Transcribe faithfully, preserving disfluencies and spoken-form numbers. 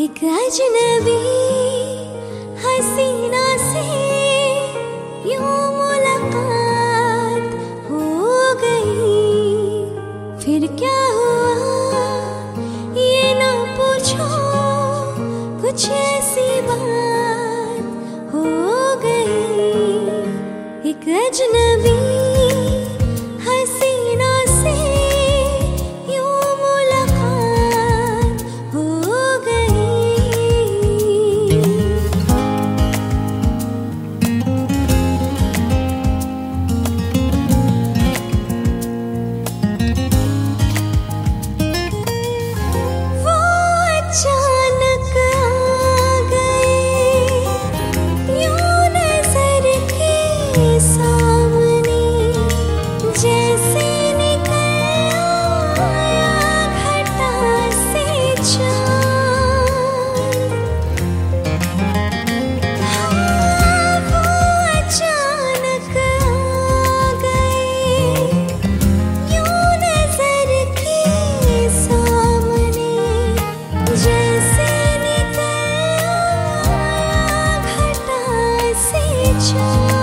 एक अजनबी हसीना से यूं मुलाकात हो गई। फिर क्या हुआ ये ना पूछो, कुछ ऐसी बात हो गई। एक अजनबी हसीना से यूं मुलाकात हो अचानक आ गए यूं नजर के सामने, जैसे निकल आया घटा से चाँद। हाँ, वो अचानक आ गए यूं नजर के सामने, जैसे निकल आया घटा से चाँद।